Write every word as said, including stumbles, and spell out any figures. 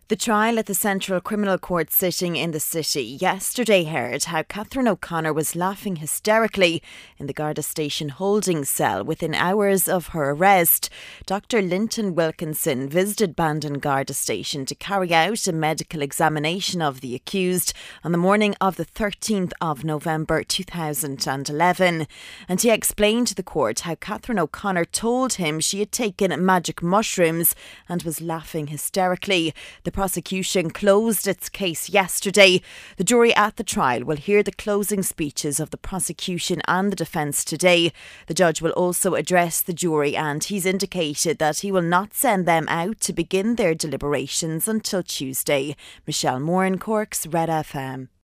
The trial at the Central Criminal Court sitting in the city yesterday heard how Catherine O'Connor was laughing hysterically in the Garda Station holding cell within hours of her arrest. Doctor Linton Wilkinson visited Bandon Garda Station to carry out a medical examination of the accused on the morning of the thirteenth of November two thousand eleven. And he explained to the court how Catherine O'Connor told him she had taken magic mushrooms and was laughing hysterically. The prosecution closed its case yesterday. The jury at the trial will hear the closing speeches of the prosecution and the defence today. The judge will also address the jury, and he's indicated that he will not send them out to begin their deliberations until Tuesday. Michelle Moore in Cork's Red F M.